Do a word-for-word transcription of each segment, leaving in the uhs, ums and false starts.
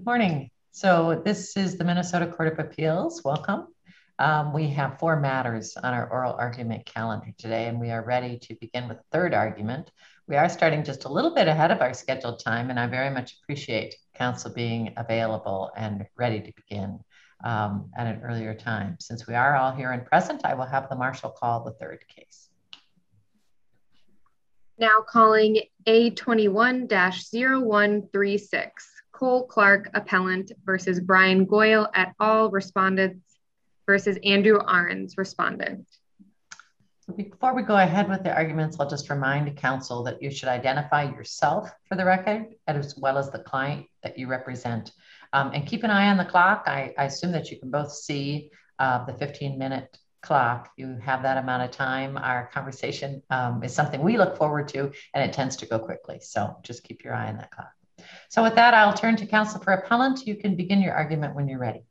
Morning. So this is the Minnesota Court of Appeals. Welcome. Um, we have four matters on our oral argument calendar today, and we are ready to begin with the third argument. We are starting just a little bit ahead of our scheduled time, and I very much appreciate counsel being available and ready to begin um, at an earlier time. Since we are all here and present, I will have the marshal call the third case. Now calling A twenty-one dash zero one three six. Cole Clark, appellant, versus Brian Goyle et al., respondents, versus Andrew Ahrens, respondent. Before we go ahead with the arguments, I'll just remind counsel that you should identify yourself for the record, as well as the client that you represent. Um, and keep an eye on the clock. I, I assume that you can both see uh, the fifteen minute clock. You have that amount of time. Our conversation um, is something we look forward to, and it tends to go quickly. So just keep your eye on that clock. So with that, I'll turn to counsel for appellant. You can begin your argument when you're ready.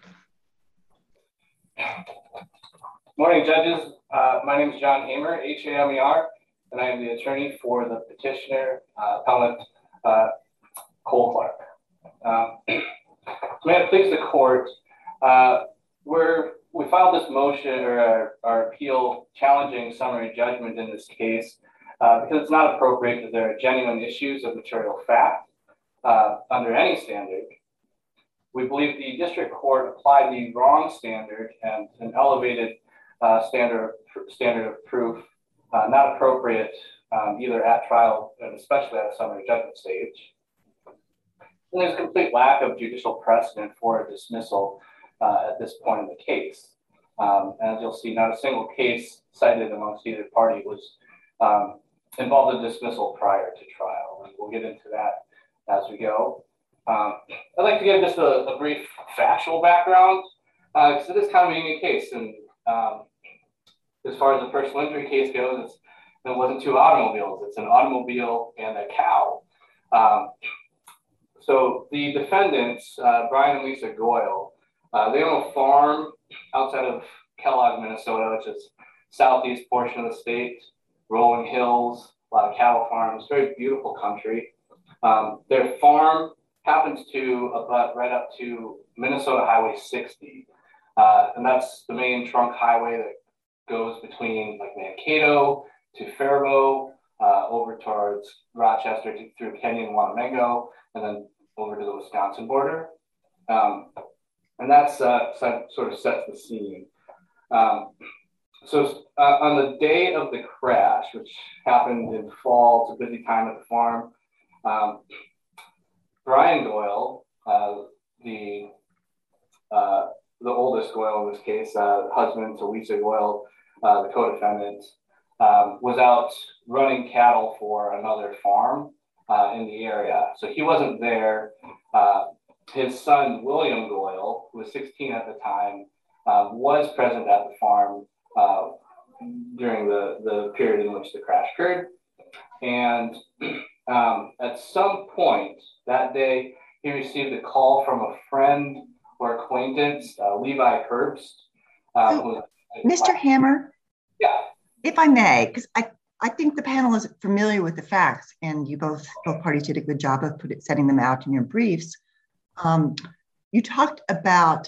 Morning, judges. Uh, my name is John Hamer, H A M E R, and I am the attorney for the petitioner, uh, appellant uh, Cole Clark. Um, may it please the court, uh, we're, we filed this motion or our, our appeal challenging summary judgment in this case uh, because it's not appropriate because there are genuine issues of material fact. Uh, under any standard. We believe the district court applied the wrong standard and an elevated uh, standard, standard of proof, uh, not appropriate um, either at trial and especially at a summary judgment stage. And there's a complete lack of judicial precedent for a dismissal uh, at this point in the case. Um, as you'll see, not a single case cited amongst either party was um, involved in dismissal prior to trial. And we'll get into that as we go. Um, I'd like to give just a, a brief factual background, because uh, it is kind of a unique case. And um, as far as the personal injury case goes, it's, it wasn't two automobiles, it's an automobile and a cow. Um, so the defendants, uh, Brian and Lisa Goyle, uh, they own a farm outside of Kellogg, Minnesota, which is southeast portion of the state, rolling hills, a lot of cattle farms, very beautiful country. Um, their farm happens to abut right up to Minnesota Highway sixty. Uh, and that's the main trunk highway that goes between like Mankato to Faribault, uh, over towards Rochester to, through Kenyon and Wanamingo, and then over to the Wisconsin border. Um, and that's uh, sort of sets the scene. Um, so uh, on the day of the crash, which happened in fall, it's a busy time at the farm, Um, Brian Goyle, uh, the uh, the oldest Goyle in this case, uh, husband to Lisa Goyle, uh, the co-defendant, um, was out running cattle for another farm uh, in the area. So he wasn't there. Uh, his son, William Goyle, who was sixteen at the time, uh, was present at the farm uh, during the, the period in which the crash occurred. And Um, at some point that day, he received a call from a friend or acquaintance, uh, Levi Herbst. Um, so, Mister Hamer? Yeah. If I may, because I, I think the panel is familiar with the facts, and you both, both parties did a good job of put it, setting them out in your briefs. Um, you talked about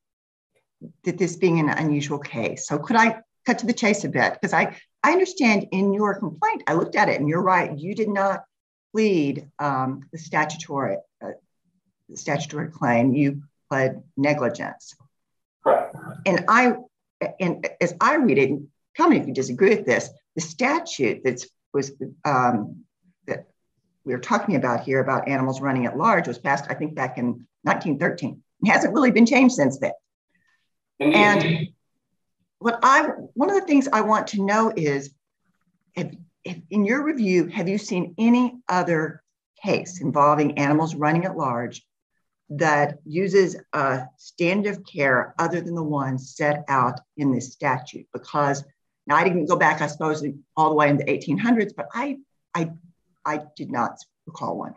that this being an unusual case. So could I cut to the chase a bit? Because I, I understand in your complaint, I looked at it, and you're right, you did not plead um, the statutory uh, the statutory claim. You pled negligence. Correct. And I, and as I read it, tell me if you disagree with this. The statute that was um, that we were talking about here about animals running at large was passed, I think, back in nineteen thirteen. It hasn't really been changed since then. Indeed. And what I one of the things I want to know is, if, if in your review, have you seen any other case involving animals running at large that uses a standard of care other than the one set out in this statute? Because now I didn't go back, I suppose, all the way in the eighteen hundreds, but I, I, I did not recall one.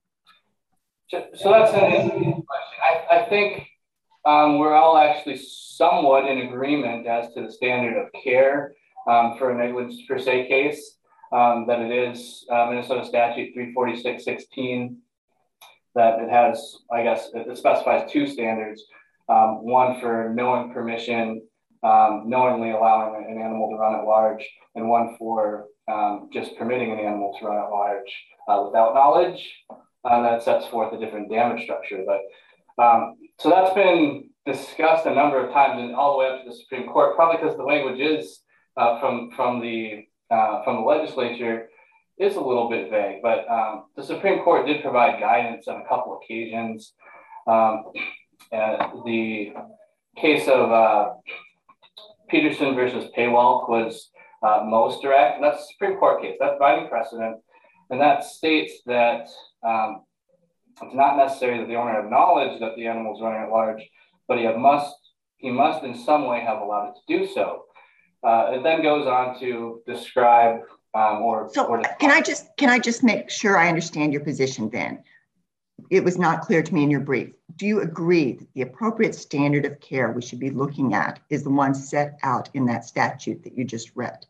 So, so that's an interesting question. I, I think um, we're all actually somewhat in agreement as to the standard of care um, for a negligence per se case, um, that it is uh, Minnesota Statute three forty-six sixteen. that it has, I guess, it specifies two standards, um, one for knowing permission, um, knowingly allowing an animal to run at large, and one for um, just permitting an animal to run at large uh, without knowledge. Uh, that sets forth a different damage structure. But um, so that's been discussed a number of times and all the way up to the Supreme Court, probably because the language is uh, from from the uh, from the legislature is a little bit vague. But um, the Supreme Court did provide guidance on a couple occasions. Um, and the case of uh, Peterson versus Paywalk was uh, most direct. And that's a Supreme Court case. That's binding precedent, and that states that um, it's not necessary that the owner acknowledge that the animal is running at large, but he must he must in some way have allowed it to do so. Uh, it then goes on to describe um, or, so or can I just can I just make sure I understand your position then? It was not clear to me in your brief. Do you agree that the appropriate standard of care we should be looking at is the one set out in that statute that you just read?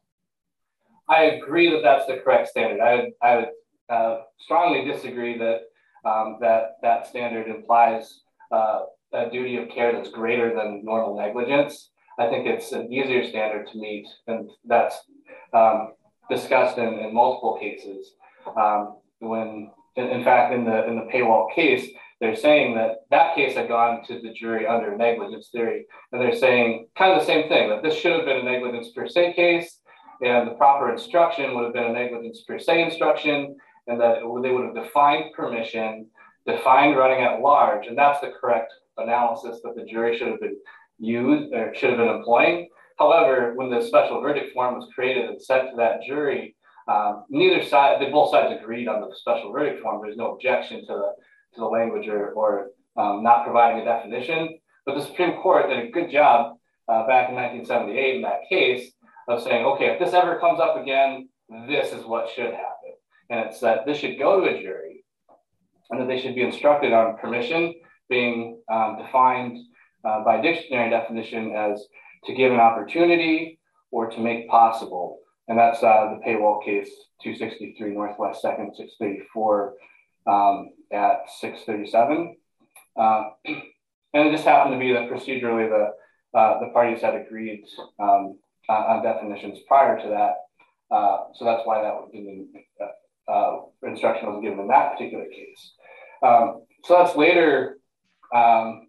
I agree that that's the correct standard. I would, I would uh, strongly disagree that um, that that standard implies uh, a duty of care that's greater than normal negligence. I think it's an easier standard to meet, and that's um, discussed in, in multiple cases. Um, when, in, in fact, in the in the Paywall case, they're saying that that case had gone to the jury under negligence theory, and they're saying kind of the same thing, that this should have been a negligence per se case, and the proper instruction would have been a negligence per se instruction, and that it, they would have defined permission, defined running at large, and that's the correct analysis that the jury should have been used or should have been employing. However, when the special verdict form was created and sent to that jury, um, neither side, they both sides agreed on the special verdict form. There's no objection to the to the language or, or um, not providing a definition. But the Supreme Court did a good job uh, back in nineteen seventy-eight in that case of saying, okay, if this ever comes up again, this is what should happen. And it's that this should go to a jury and that they should be instructed on permission being um, defined uh, by dictionary definition as to give an opportunity or to make possible. And that's uh, the Paywall case, two sixty-three Northwest second, six thirty-four um, at six thirty-seven. Uh, and it just happened to be that procedurally the, uh, the parties had agreed um, on, on definitions prior to that. Uh, so that's why that was given, uh, uh, instruction was given in that particular case. Um, so that's later um,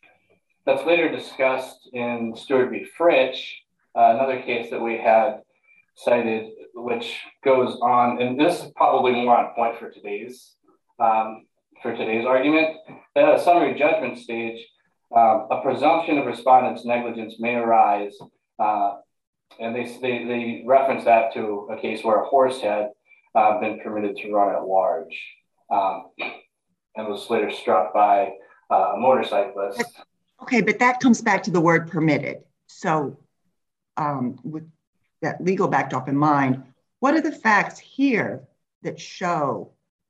that's later discussed in Stewart v. Fritch, uh, another case that we had cited, which goes on, and this is probably more on point for today's um, for today's argument. That at a summary judgment stage, um, a presumption of respondent's negligence may arise, uh, and they, they they reference that to a case where a horse had uh, been permitted to run at large, um, and was later struck by uh, a motorcyclist. Okay, but that comes back to the word permitted. So um, with that legal backdrop in mind, what are the facts here that show,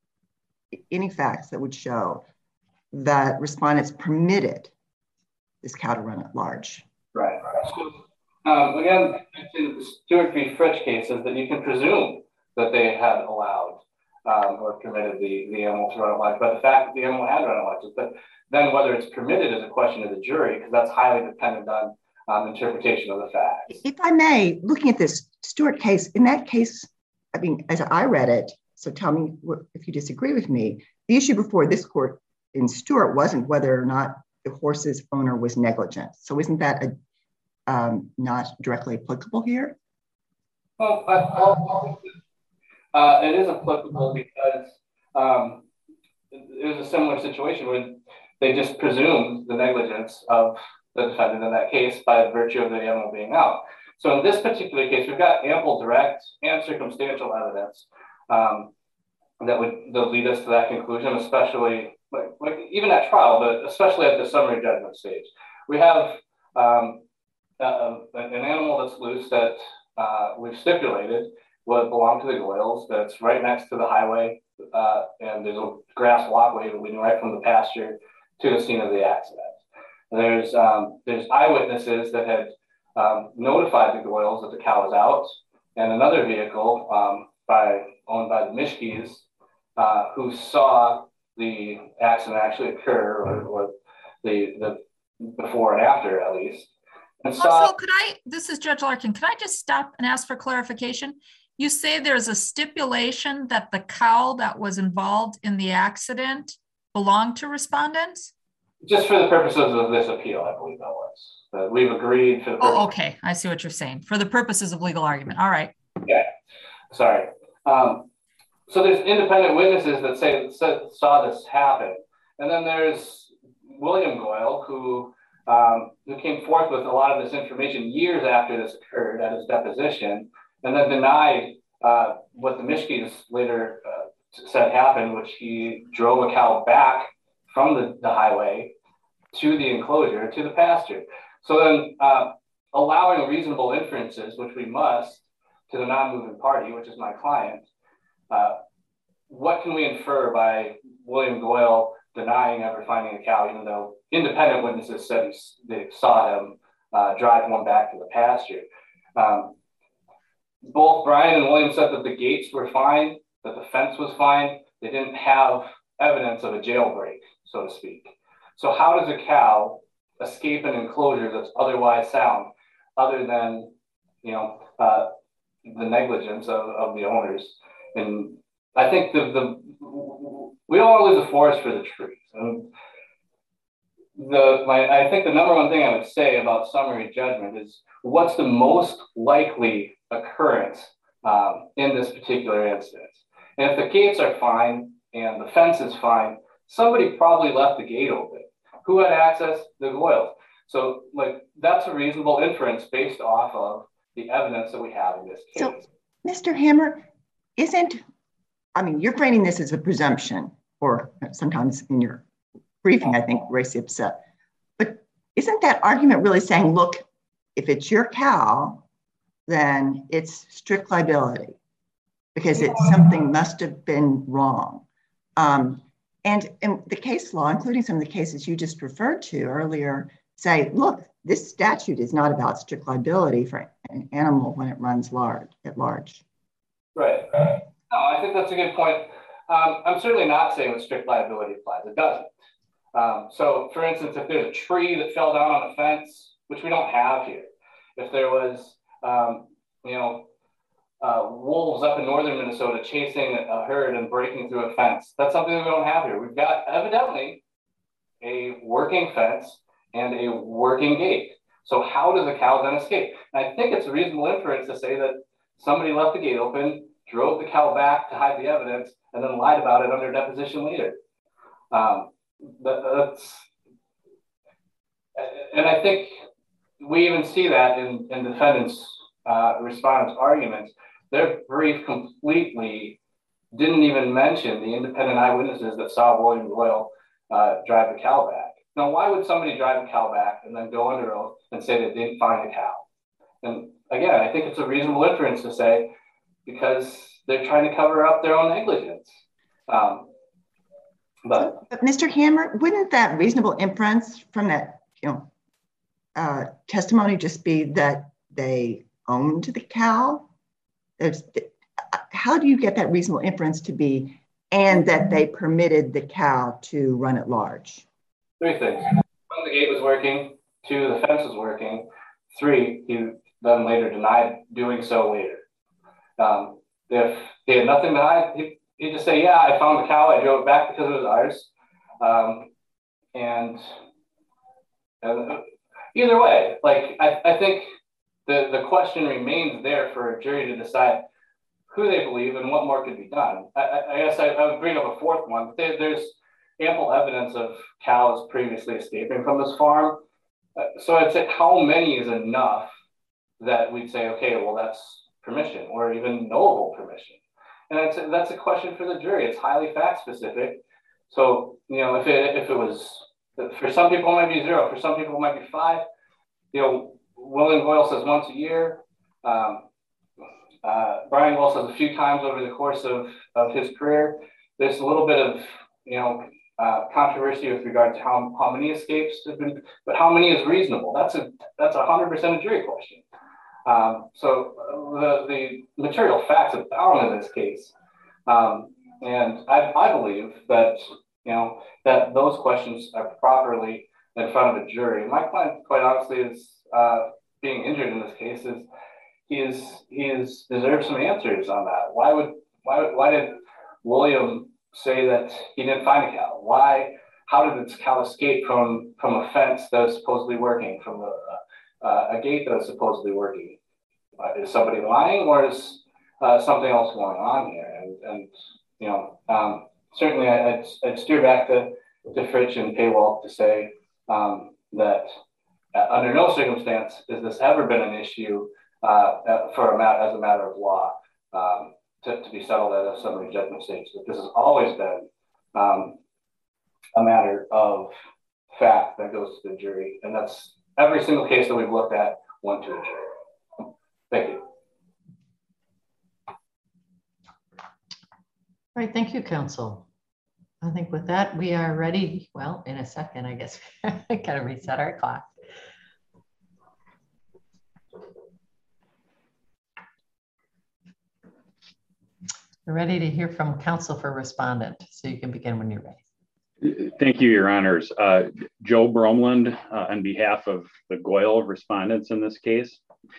any facts that would show that respondents permitted this cow to run at large? Right. So um, again, in the Stewart v. Fritch case is that you can presume that they had allowed um, or permitted the, the animal to run at large, but the fact that the animal had run at large, but then whether it's permitted is a question of the jury, because that's highly dependent on um, interpretation of the facts. If I may, looking at this Stewart case, in that case, I mean, as I read it, so tell me if you disagree with me, the issue before this court in Stewart wasn't whether or not the horse's owner was negligent. So isn't that a, um, not directly applicable here? Well, I, well uh, it is applicable because um, it was a similar situation where they just presumed the negligence of the defendant in that case by virtue of the animal being out. So in this particular case, we've got ample direct and circumstantial evidence um, that would that lead us to that conclusion, especially like, like even at trial, but especially at the summary judgment stage. We have um, uh, an animal that's loose that uh, we've stipulated would belong to the Goyles, that's right next to the highway, uh, and there's a grass walkway leading right from the pasture to the scene of the accident. There's um, there's eyewitnesses that had um, notified the Goyles that the cow was out, and another vehicle um, by owned by the Mishkes uh, who saw the accident actually occur, or, or the, the before and after at least. And so also, could I, this is Judge Larkin, can I just stop and ask for clarification? You say there's a stipulation that the cow that was involved in the accident belonged to respondents? Just for the purposes of this appeal, I believe that was. Uh, we've agreed for the Oh, okay. I see what you're saying. For the purposes of legal argument. All right. Yeah. Sorry. Um, so there's independent witnesses that say saw this happen. And then there's William Goyle, who um, who came forth with a lot of this information years after this occurred at his deposition, and then denied uh, what the Mischke's later uh, said happened, which he drove a cow back from the, the highway to the enclosure, to the pasture. So then uh, allowing reasonable inferences, which we must, to the non-moving party, which is my client, uh, what can we infer by William Goyle denying ever finding a cow, even though independent witnesses said they saw him uh, drive one back to the pasture? Um, both Brian and William said that the gates were fine, that the fence was fine. They didn't have evidence of a jailbreak, so to speak. So how does a cow escape an enclosure that's otherwise sound, other than, you know, uh, the negligence of, of the owners? And I think the, the we don't want to lose the forest for the trees. And the my I think the number one thing I would say about summary judgment is what's the most likely occurrence um, in this particular instance. And if the gates are fine and the fence is fine, somebody probably left the gate open. Who had access? The Goyles. So, like, that's a reasonable inference based off of the evidence that we have in this case. So, Mister Hammer, isn't, I mean, you're framing this as a presumption, or sometimes in your briefing, I think, race ipsa. But isn't that argument really saying, look, if it's your cow, then it's strict liability because it's something must have been wrong? Um, and, and the case law, including some of the cases you just referred to earlier, say, look, this statute is not about strict liability for an animal when it runs large at large. Right. No, I think that's a good point. Um, I'm certainly not saying that strict liability applies. It doesn't. Um, so, for instance, if there's a tree that fell down on a fence, which we don't have here, if there was, um, you know, uh, wolves up in northern Minnesota chasing a herd and breaking through a fence, that's something that we don't have here. We've got evidently a working fence and a working gate. So how does a cow then escape? And I think it's a reasonable inference to say that somebody left the gate open, drove the cow back to hide the evidence, and then lied about it under deposition later. Um, that, that's, and I think we even see that in, in defendants' uh, respondents' arguments. Their brief completely didn't even mention the independent eyewitnesses that saw William Goyle uh, drive the cow back. Now, why would somebody drive a cow back and then go under oath and say they didn't find a cow? And again, I think it's a reasonable inference to say because they're trying to cover up their own negligence. Um, but, but Mister Hammer, wouldn't that reasonable inference from that, you know, uh, testimony just be that they owned the cow? There's, how do you get that reasonable inference to be, and that they permitted the cow to run at large? Three things. One, the gate was working. Two, the fence was working. Three, he then later denied doing so later. Um, if he had nothing to hide, he, he'd just say, yeah, I found the cow, I drove it back because it was ours. Um, and, and either way, like, I, I think the, the question remains there for a jury to decide who they believe and what more could be done. I, I guess I, I would bring up a fourth one. There, there's ample evidence of cows previously escaping from this farm. Uh, so I'd say how many is enough that we'd say, okay, well, that's permission or even knowable permission. And that's a, that's a question for the jury. It's highly fact specific. So, you know, if it, if it was, for some people it might be zero, for some people it might be five. You know, William Goyle says once a year. Um, uh, Brian Goyle says a few times over the course of, of his career. There's a little bit of, you know, uh, controversy with regard to how, how many escapes have been, but how many is reasonable? That's a that's a hundred percent a jury question. Um, so the the material facts abound in this case, um, and I, I believe that you know, that those questions are properly in front of a jury. My client, quite honestly, is uh, being injured in this case. Is he is he is deserves some answers on that. Why would why why did William say that he didn't find a cow? Why? How did this cow escape from from a fence that was supposedly working, from a, uh, a gate that was supposedly working? Uh, is somebody lying, or is uh, something else going on here? And and you know, um, certainly I, I'd, I'd steer back to to Fritch and Paywall to say um, that uh, under no circumstance has this ever been an issue uh, for a mat as a matter of law um, to, to be settled at a summary judgment stage. But this has always been um, a matter of fact that goes to the jury, and that's every single case that we've looked at went to a jury. Thank you. All right, thank you, counsel. I think with that, we are ready. Well, in a second, I guess. I gotta reset our clock. We're ready to hear from counsel for respondent, so you can begin when you're ready. Thank you, Your Honors. Uh, Joe Bromland, uh, on behalf of the Goyle respondents in this case.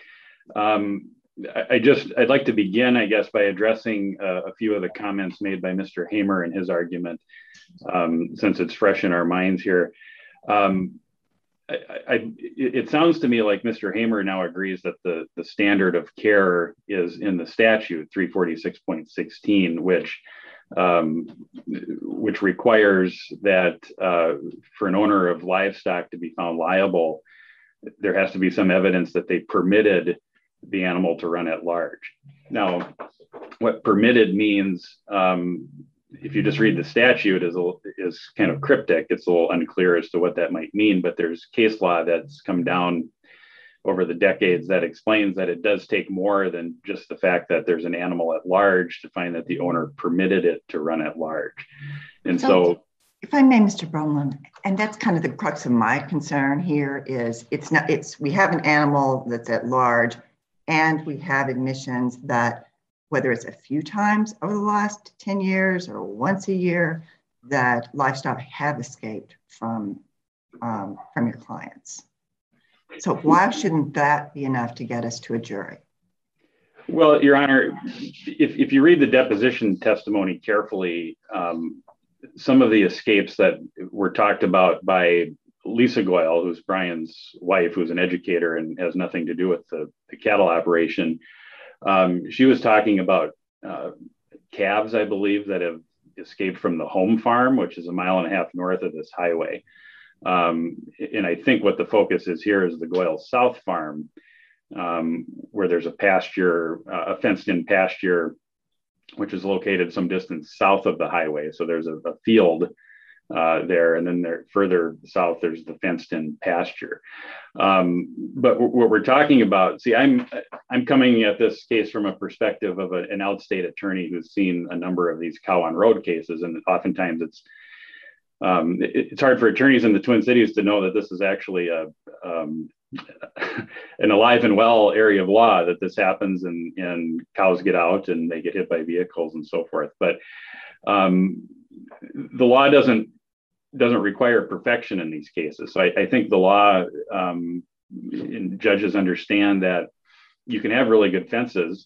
Um, I just, I'd like to begin, I guess, by addressing uh, a few of the comments made by Mister Hamer in his argument, um, since it's fresh in our minds here. Um, I, I, it sounds to me like Mister Hamer now agrees that the, the standard of care is in the statute three forty-six point sixteen, which um, which requires that uh, for an owner of livestock to be found liable, there has to be some evidence that they permitted the animal to run at large. Now, what permitted means, um, if you just read the statute, is, a, is kind of cryptic. It's a little unclear as to what that might mean, but there's case law that's come down over the decades that explains that it does take more than just the fact that there's an animal at large to find that the owner permitted it to run at large. And so, so if I may, Mister Bromland, and that's kind of the crux of my concern here is it's not, it's, we have an animal that's at large, and we have admissions that whether it's a few times over the last ten years or once a year, that livestock have escaped from, um, from your clients. So why shouldn't that be enough to get us to a jury? Well, Your Honor, if, if you read the deposition testimony carefully, um, some of the escapes that were talked about by Lisa Goyle, who's Brian's wife, who's an educator and has nothing to do with the, the cattle operation, um, she was talking about uh, calves, I believe, that have escaped from the home farm, which is a mile and a half north of this highway. Um, and I think what the focus is here is the Goyle South Farm, um, where there's a pasture, uh, a fenced-in pasture, which is located some distance south of the highway. So there's a, a field uh, there, and then there further south, there's the fenced-in pasture. Um, but w- what we're talking about, see, I'm I'm coming at this case from a perspective of a, an outstate attorney who's seen a number of these cow on road cases, and oftentimes it's Um, it, it's hard for attorneys in the Twin Cities to know that this is actually a um, an alive and well area of law, that this happens and, and cows get out and they get hit by vehicles and so forth. But um, the law doesn't doesn't require perfection in these cases. So I, I think the law um, and judges understand that you can have really good fences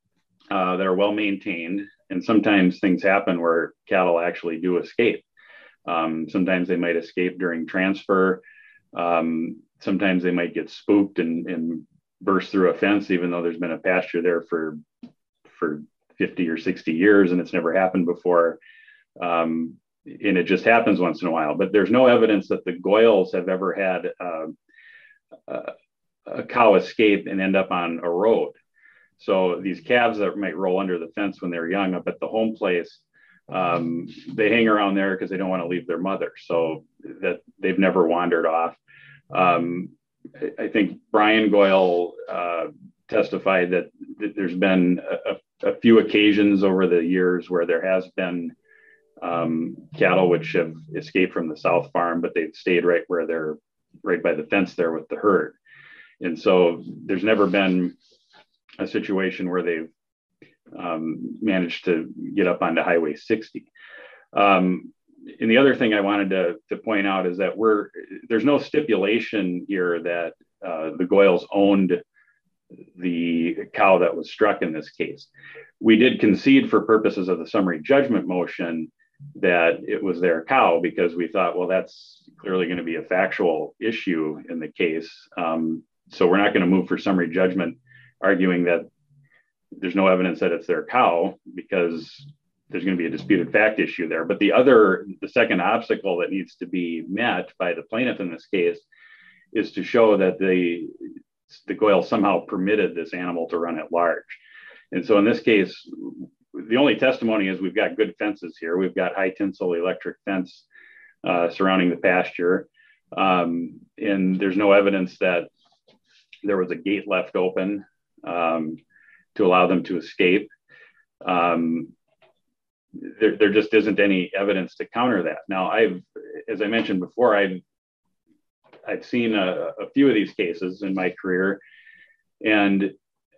uh, that are well maintained, and sometimes things happen where cattle actually do escape. Um, sometimes they might escape during transfer. Um, sometimes they might get spooked and, and burst through a fence, even though there's been a pasture there for, for fifty or sixty years and it's never happened before. Um, and it just happens once in a while. But there's no evidence that the Goyles have ever had uh, a, a cow escape and end up on a road. So these calves that might roll under the fence when they're young up at the home place, Um, they hang around there because they don't want to leave their mother, so that they've never wandered off. Um, I, I think Brian Goyle uh, testified that, that there's been a, a few occasions over the years where there has been um, cattle which have escaped from the South Farm, but they've stayed right where they're right by the fence there with the herd. And so there's never been a situation where they've Um, managed to get up onto Highway sixty. Um, and the other thing I wanted to, to point out is that we're, there's no stipulation here that uh, the Goyles owned the cow that was struck in this case. We did concede for purposes of the summary judgment motion that it was their cow, because we thought, well, that's clearly going to be a factual issue in the case. Um, so we're not going to move for summary judgment arguing that there's no evidence that it's their cow, because there's going to be a disputed fact issue there. But the other, the second obstacle that needs to be met by the plaintiff in this case is to show that the, the Goyle somehow permitted this animal to run at large. And so in this case, the only testimony is we've got good fences here. We've got high tinsel electric fence uh, surrounding the pasture. Um, and there's no evidence that there was a gate left open um, to allow them to escape. Um, there, there just isn't any evidence to counter that. Now, I've, as I mentioned before, I've, I've seen a, a few of these cases in my career, and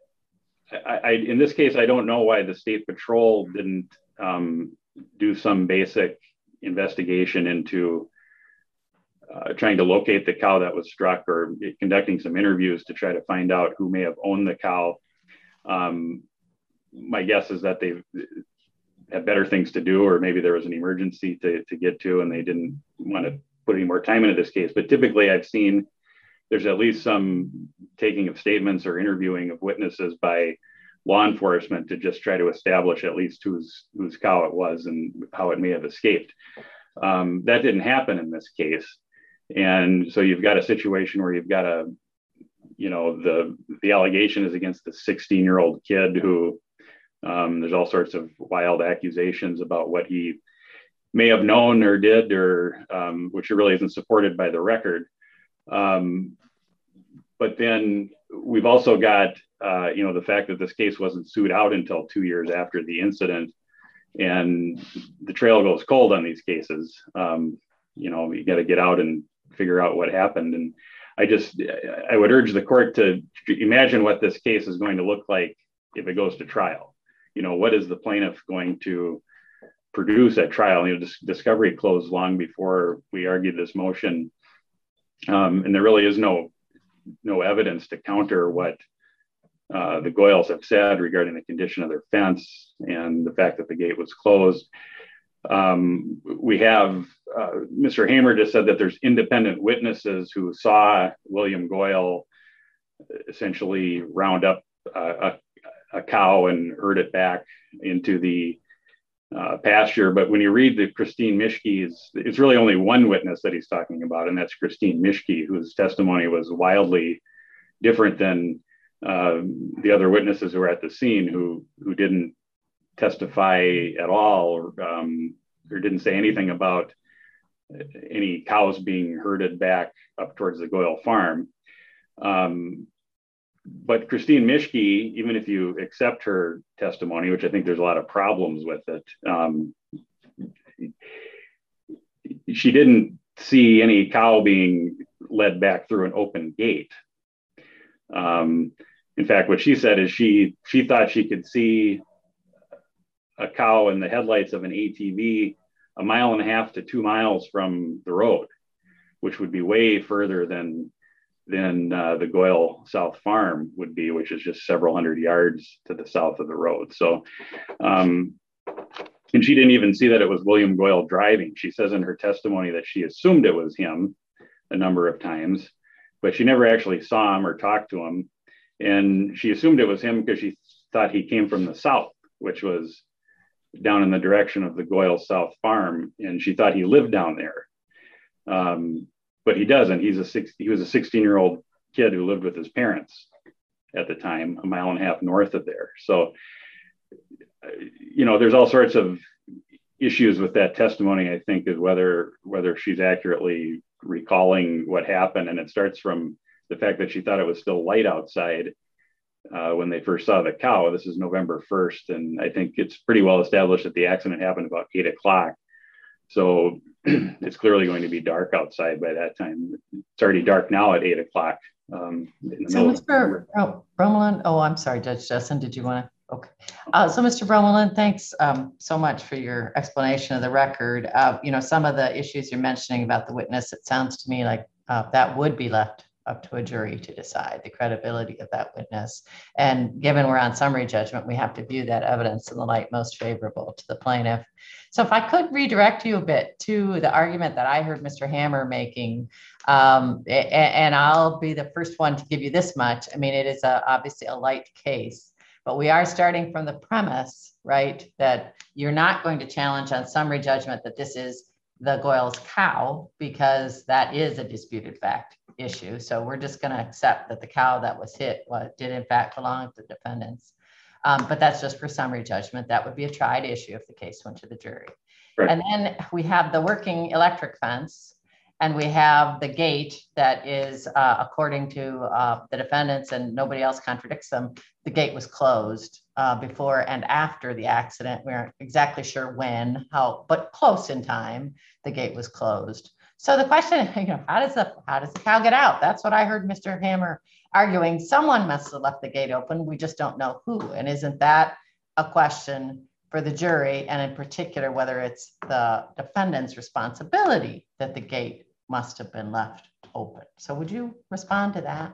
I, I, in this case, I don't know why the State Patrol didn't um, do some basic investigation into uh, trying to locate the cow that was struck, or conducting some interviews to try to find out who may have owned the cow. Um, my guess is that they had better things to do, or maybe there was an emergency to, to get to, and they didn't want to put any more time into this case. But typically I've seen there's at least some taking of statements or interviewing of witnesses by law enforcement to just try to establish at least whose whose cow it was and how it may have escaped. Um, that didn't happen in this case. And so you've got a situation where you've got a, you know, the, the allegation is against the sixteen year old kid who um, there's all sorts of wild accusations about what he may have known or did, or um, which really isn't supported by the record. Um, but then we've also got, uh, you know, the fact that this case wasn't sued out until two years after the incident, and the trail goes cold on these cases. Um, you know, you got to get out and figure out what happened. And I just, I would urge the court to imagine what this case is going to look like if it goes to trial. You know, what is the plaintiff going to produce at trial? You know, dis- discovery closed long before we argued this motion. Um, and there really is no no evidence to counter what uh, the Goyles have said regarding the condition of their fence and the fact that the gate was closed. Um, we have, uh, Mister Hamer just said that there's independent witnesses who saw William Goyle essentially round up uh, a, a cow and herd it back into the Uh, pasture. But when you read the Christine Mischke's, it's really only one witness that he's talking about, and that's Christine Mischke, whose testimony was wildly different than uh, the other witnesses who were at the scene, who who didn't testify at all, or, um, or didn't say anything about any cows being herded back up towards the Goyle farm. Um, But Christine Mischke, even if you accept her testimony, which I think there's a lot of problems with it, um, she didn't see any cow being led back through an open gate. Um, in fact, what she said is she she thought she could see a cow in the headlights of an A T V a mile and a half to two miles from the road, which would be way further than than uh, the Goyle South Farm would be, which is just several hundred yards to the south of the road. So, um, and she didn't even see that it was William Goyle driving. She says in her testimony that she assumed it was him a number of times, but she never actually saw him or talked to him. And she assumed it was him because she thought he came from the south, which was down in the direction of the Goyle South Farm. And she thought he lived down there. Um, But he doesn't. He's a six, he was a sixteen year old kid who lived with his parents at the time, a mile and a half north of there. So, you know, there's all sorts of issues with that testimony, I think, is whether whether she's accurately recalling what happened. And it starts from the fact that she thought it was still light outside uh, when they first saw the cow. This is November first. And I think it's pretty well established that the accident happened about eight o'clock. So it's clearly going to be dark outside by that time. It's already dark now at eight o'clock. Um, so Mister Bromelin, oh, I'm sorry, Judge Jessen, did you want to? Okay. Uh, so, Mister Bromelin, thanks um, so much for your explanation of the record. Uh, you know, some of the issues you're mentioning about the witness, it sounds to me like uh, that would be left up to a jury to decide the credibility of that witness. And given we're on summary judgment, we have to view that evidence in the light most favorable to the plaintiff. So if I could redirect you a bit to the argument that I heard Mister Hammer making, um, and I'll be the first one to give you this much. I mean, it is a, obviously a light case. But we are starting from the premise, right, that you're not going to challenge on summary judgment that this is the Goyles cow, because that is a disputed fact issue. So we're just going to accept that the cow that was hit was, did in fact belong to the defendants. Um, but that's just for summary judgment. That would be a tried issue if the case went to the jury. Right. And then we have the working electric fence. And we have the gate that is, uh, according to uh, the defendants, and nobody else contradicts them, the gate was closed uh, before and after the accident. We aren't exactly sure when, how, but close in time, the gate was closed. So the question, you know, how does the how does the cow get out? That's what I heard Mister Hammer arguing. Someone must have left the gate open. We just don't know who. And isn't that a question for the jury? And in particular, whether it's the defendant's responsibility that the gate must have been left open. So would you respond to that?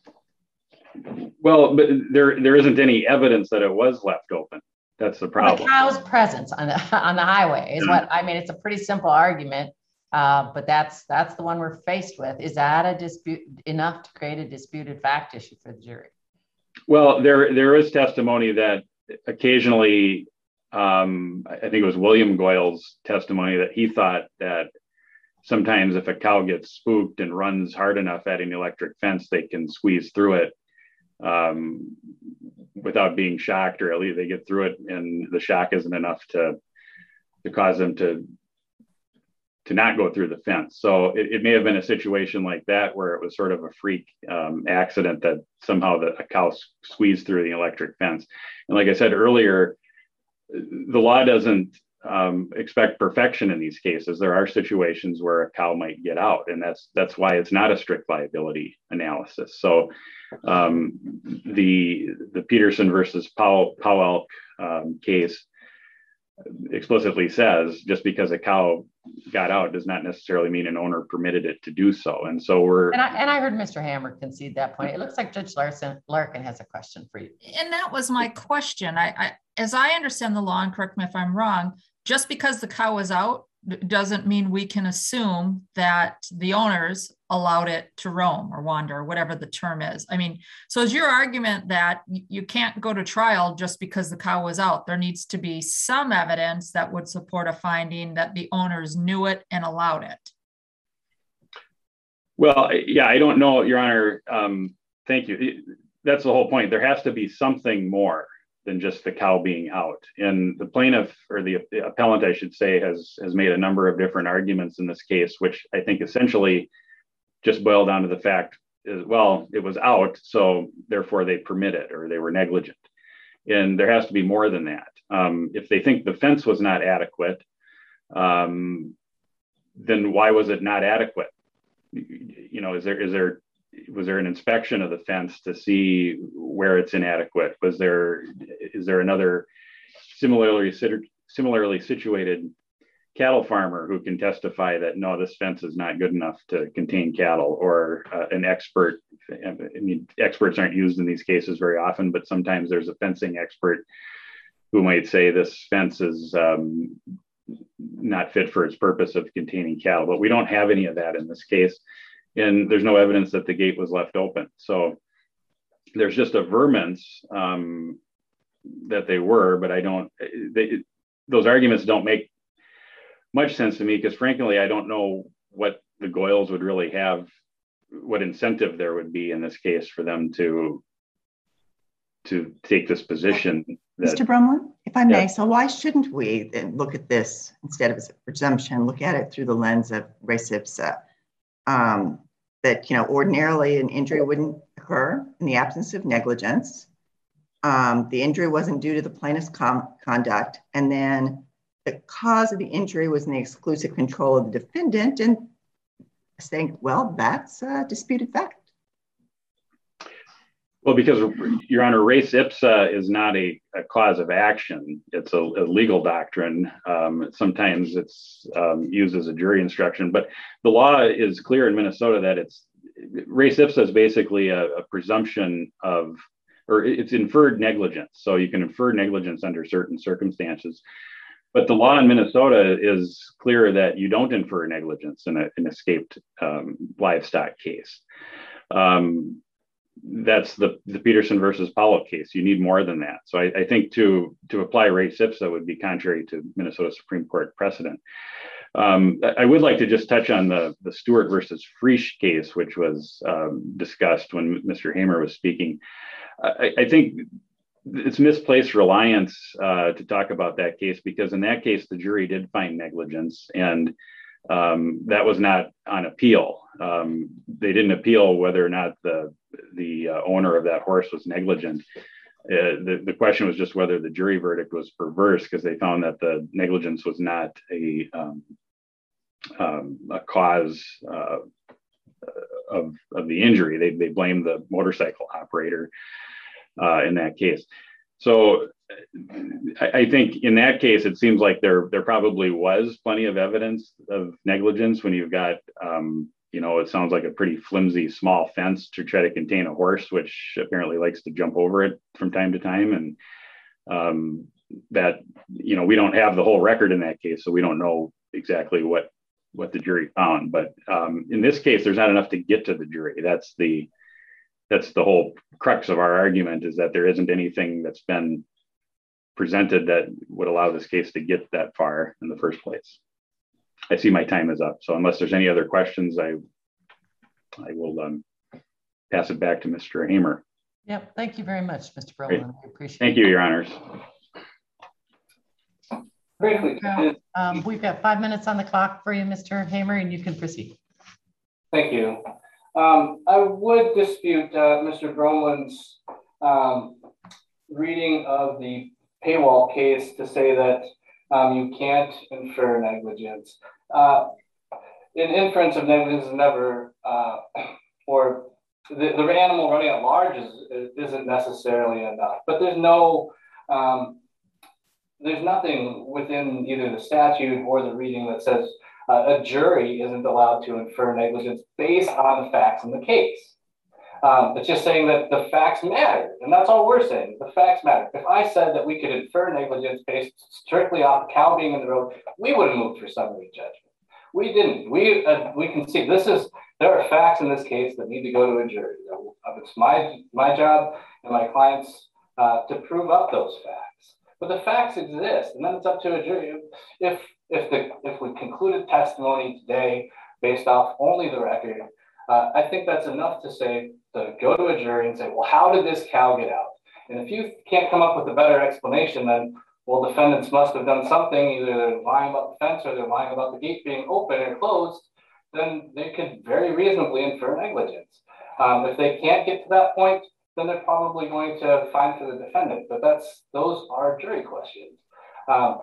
Well, but there there isn't any evidence that it was left open. That's the problem. The cow's presence on the on the highway is what I mean. It's a pretty simple argument, uh, but that's that's the one we're faced with. Is that a dispute enough to create a disputed fact issue for the jury? Well, there there is testimony that occasionally, um, I think it was William Goyle's testimony that he thought that sometimes if a cow gets spooked and runs hard enough at an electric fence, they can squeeze through it um, without being shocked, or at least they get through it and the shock isn't enough to to cause them to to not go through the fence. So it, it may have been a situation like that where it was sort of a freak um, accident that somehow the, a cow squeezed through the electric fence. And like I said earlier, the law doesn't um, expect perfection in these cases. There are situations where a cow might get out, and that's that's why it's not a strict liability analysis. So um, the the Peterson versus Powell, Powell um, case explicitly says just because a cow got out does not necessarily mean an owner permitted it to do so. And so we're and I, and I heard Mister Hammer concede that point. It looks like Judge Larson Larkin has a question for you. And that was my question. I, I as I understand the law, and correct me if I'm wrong, just because the cow was out doesn't mean we can assume that the owners allowed it to roam or wander, or whatever the term is. I mean, so is your argument that you can't go to trial just because the cow was out? There needs to be some evidence that would support a finding that the owners knew it and allowed it. Well, yeah, I don't know, Your Honor. Um, thank you. That's the whole point. There has to be something more than just the cow being out. And the plaintiff, or the, the appellant, I should say, has, has made a number of different arguments in this case, which I think essentially just boil down to the fact is, well, it was out, so therefore they permit it, or they were negligent. And there has to be more than that. Um, if they think the fence was not adequate, um, then why was it not adequate? You know, is there, is there, was there an inspection of the fence to see where it's inadequate? Was there, is there another similarly, similarly situated cattle farmer who can testify that, no, this fence is not good enough to contain cattle, or uh, an expert? I mean, experts aren't used in these cases very often, but sometimes there's a fencing expert who might say this fence is um, not fit for its purpose of containing cattle, but we don't have any of that in this case. And there's no evidence that the gate was left open. So there's just a vermince um, that they were, but I don't, they, those arguments don't make much sense to me, because frankly, I don't know what the Goyles would really have, what incentive there would be in this case for them to to take this position. That, Mister Bromelin, if I may, yeah. So why shouldn't we then look at this, instead of as a presumption, look at it through the lens of res ipsa, um, that, you know, ordinarily an injury wouldn't occur in the absence of negligence. Um, the injury wasn't due to the plaintiff's com- conduct, and then the cause of the injury was in the exclusive control of the defendant, and saying, well, that's a disputed fact. Well, because, Your Honor, res ipsa is not a, a cause of action. It's a, a legal doctrine. Um, sometimes it's um, used as a jury instruction, but the law is clear in Minnesota that it's res ipsa is basically a, a presumption of, or it's inferred negligence. So you can infer negligence under certain circumstances. But the law in Minnesota is clear that you don't infer negligence in a, an escaped um, livestock case. Um, that's the, the Peterson versus Pollock case. You need more than that. So I, I think to, to apply res ipsa would be contrary to Minnesota Supreme Court precedent. Um, I would like to just touch on the, the Stewart versus Frisch case, which was um, discussed when Mister Hamer was speaking. I, I think it's misplaced reliance uh, to talk about that case, because in that case, the jury did find negligence, and um, that was not on appeal. Um, they didn't appeal whether or not the, the uh, owner of that horse was negligent. Uh, the, the question was just whether the jury verdict was perverse, because they found that the negligence was not a, um, um, a cause uh, of, of the injury. They, they blamed the motorcycle operator uh, in that case. So I, I think in that case, it seems like there, there probably was plenty of evidence of negligence when you've got, um, you know, it sounds like a pretty flimsy small fence to try to contain a horse, which apparently likes to jump over it from time to time. And um, that, you know, we don't have the whole record in that case, so we don't know exactly what, what the jury found. But um, in this case, there's not enough to get to the jury. That's the, that's the whole crux of our argument, is that there isn't anything that's been presented that would allow this case to get that far in the first place. I see my time is up. So unless there's any other questions, I I will um, pass it back to Mister Hamer. Yep. Thank you very much, Mister Brolin. I appreciate it. Thank you, Your Honors. Briefly, um, we've got five minutes on the clock for you, Mister Hamer, and you can proceed. Thank you. Um, I would dispute uh, Mister Brolin's um, reading of the paywall case to say that um, you can't infer negligence. Uh, an inference of negligence is never, uh, or the, the animal running at large is, isn't necessarily enough. But there's no, um, there's nothing within either the statute or the reading that says uh, a jury isn't allowed to infer negligence based on the facts in the case. Um, it's just saying that the facts matter, and that's all we're saying. The facts matter. If I said that we could infer negligence based strictly off the cow being in the road, we would have moved for summary judgment. We didn't. We uh, we can see this is there are facts in this case that need to go to a jury. It's my my job and my clients uh, to prove up those facts. But the facts exist, and then it's up to a jury. If if the if we concluded testimony today based off only the record, uh, I think that's enough to say. To go to a jury and say, well, how did this cow get out? And if you can't come up with a better explanation, then, well, defendants must have done something, either they're lying about the fence or they're lying about the gate being open or closed, then they could very reasonably infer negligence. Um, if they can't get to that point, then they're probably going to fine for the defendant, but that's those are jury questions. Um,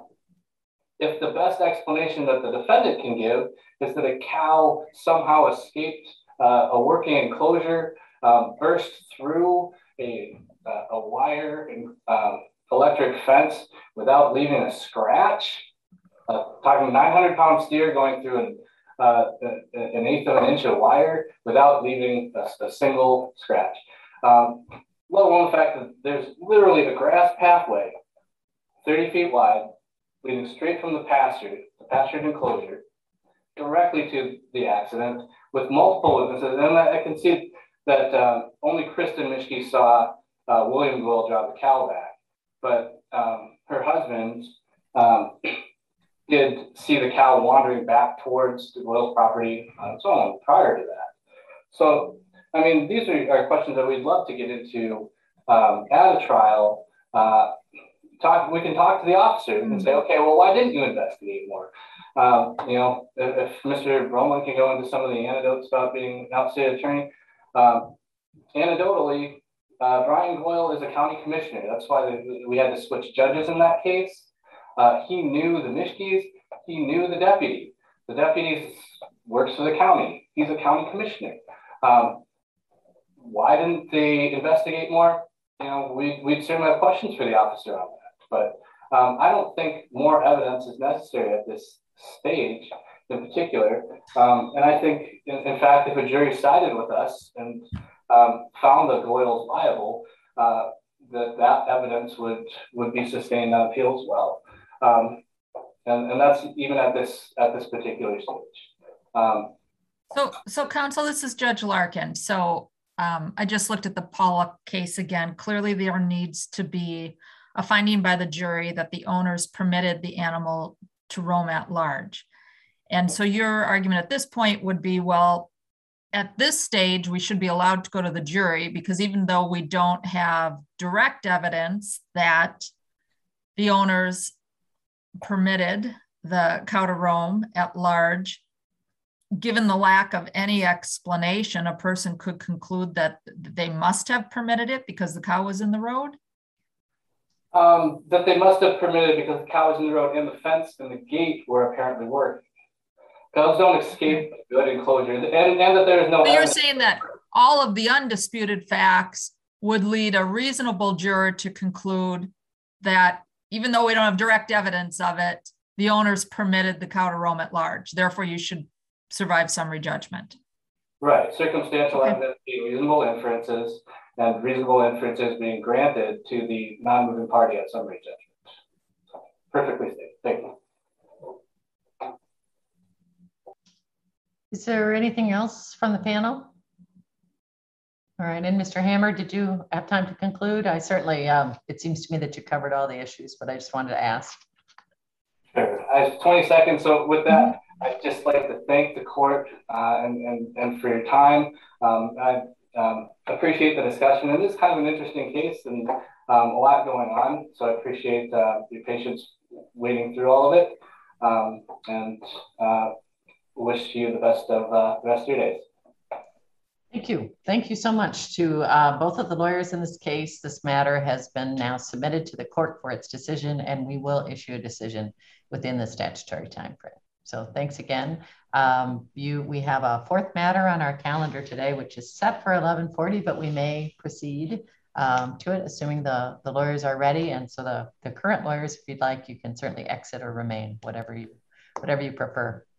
if the best explanation that the defendant can give is that a cow somehow escaped uh, a working enclosure, Um, burst through a, uh, a wire and um, electric fence without leaving a scratch. Uh, talking nine hundred pound steer going through an, uh, an eighth of an inch of wire without leaving a, a single scratch. Um, let alone the fact that there's literally a grass pathway, thirty feet wide, leading straight from the pasture, the pastured enclosure, directly to the accident with multiple witnesses. And I can see that uh, only Kristen Mischke saw uh, William Goyle drive the cow back, but um, her husband um, did see the cow wandering back towards the Goyle property on its own prior to that. So, I mean, these are, are questions that we'd love to get into um, at a trial. Uh, talk, we can talk to the officer and say, okay, well, why didn't you investigate more? Um, you know, if, if Mister Brolin can go into some of the anecdotes about being an outstate attorney, Um, anecdotally, uh, Brian Goyle is a county commissioner. That's why the, we had to switch judges in that case. Uh, he knew the Mischkes. He knew the deputy. The deputy works for the county. He's a county commissioner. Um, why didn't they investigate more? You know, we, we'd certainly have questions for the officer on that. But um, I don't think more evidence is necessary at this stage in particular. Um, and I think, in, in fact, if a jury sided with us and um, found the Goyles liable, uh, that that evidence would, would be sustained on appeal as well. Um, and, and that's even at this, at this particular stage. Um, So, so counsel, this is Judge Larkin. So um, I just looked at the Pollock case again. Clearly there needs to be a finding by the jury that the owners permitted the animal to roam at large. And so your argument at this point would be, well, at this stage, we should be allowed to go to the jury because even though we don't have direct evidence that the owners permitted the cow to roam at large, given the lack of any explanation, a person could conclude that they must have permitted it because the cow was in the road? Um, that they must have permitted because the cow was in the road and the fence and the gate were apparently working. Cows don't escape good enclosure, and, and that there's no. So you're saying that all of the undisputed facts would lead a reasonable juror to conclude that even though we don't have direct evidence of it, the owners permitted the cow to roam at large. Therefore, you should survive summary judgment. Right. Circumstantial Okay. evidence being reasonable inferences and reasonable inferences being granted to the non-moving party at summary judgment. So, perfectly stated. Thank you. Is there anything else from the panel? All right, and Mister Hammer, did you have time to conclude? I certainly, um, it seems to me that you covered all the issues, but I just wanted to ask. Sure. I have twenty seconds. So with that, I'd just like to thank the court uh, and, and, and for your time. Um, I um, appreciate the discussion. It is kind of an interesting case and um, a lot going on. So I appreciate uh, your patience waiting through all of it, um, and uh, wish you the best of uh, the rest of your days. Thank you. Thank you so much to uh, both of the lawyers in this case. This matter has been now submitted to the court for its decision, and we will issue a decision within the statutory time frame. So thanks again. Um, you, we have a fourth matter on our calendar today, which is set for eleven forty, but we may proceed um, to it, assuming the, the lawyers are ready. And so the, the current lawyers, if you'd like, you can certainly exit or remain, whatever you, whatever you prefer.